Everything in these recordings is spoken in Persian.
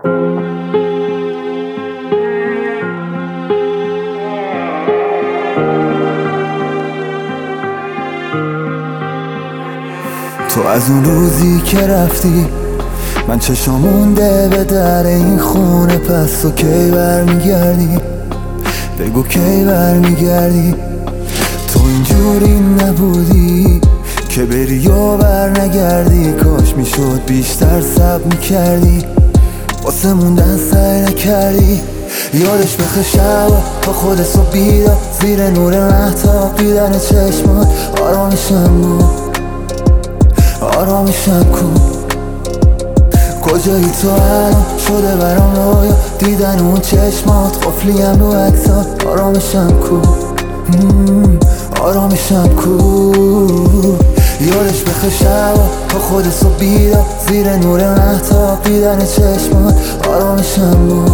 تو از اون روزی که رفتی من چشام مونده به در این خونه، پس تو کی برمیگردی؟ بگو کی برمیگردی؟ تو اینجوری نبودی که بری یا برنگردی، کاش میشد بیشتر صبر میکردی، واسه موندن سعی نکردی. یادش بخیر شبا با خودت و بیدار زیر نور مهتاب دیدن چشمات، آرامشم بود آرامشم کو. کجایی تو الان؟ شده برام رویا دیدن اون چشمات، قفلیم رو عکسات، آرامشم کو آرامشم کو. یادش بخیر شبا با خودت و بیدار زیر نور مهتاب دیدن چشمات، آرامشم بود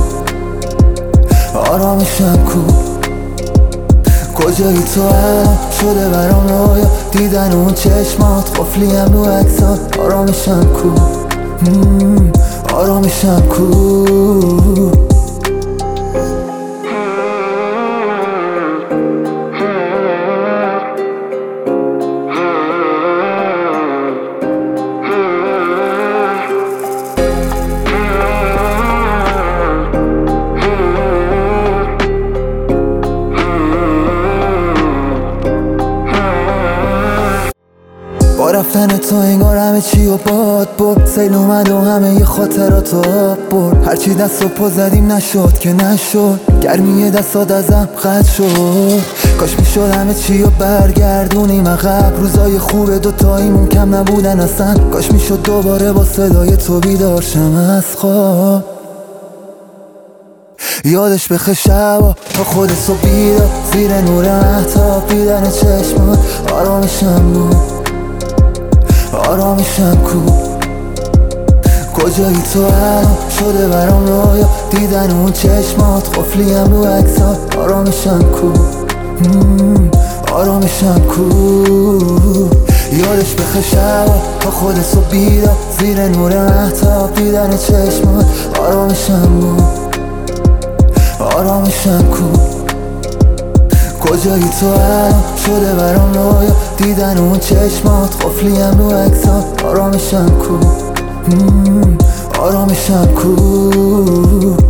آرامشم کو. کجایی تو الان؟ شده برام رویا دیدن اون چشمات، قفلیم رو عکسات، آرامشم کو آرامشم کو. با رفتن تو انگار همه چی و باد برد، سیل اومد و همه ی خاطرات آب برد. هرچی دست و پا زدیم نشد که نشد، گرمی دستات ازم قطع شد. کاش میشد همه چی رو برگردونیم عقب، روزای خوب دوتاییمون کم نبودن اصلا. کاش میشد دوباره با صدای تو بیدار شم از خواب. یادش بخیر شبا با خودت و بیدار زیر نور مهتاب دیدن چشمات، آرامشم بود آرامشم کو. کجایی تو الان؟ شده برام رویا دیدن اون چشمات، قفلیم رو عکسات، آرامشم کو آرامشم کو. یادش بخیر شبا با خودت و بیدار زیر نور مهتاب دیدن چشمات، آرامشم بود آرامشم کو. کجایی تو الان؟ شده برام رویا دیدن اون چشمات، قفلیم رو عکسات، آرامشم کو آرامشم کو.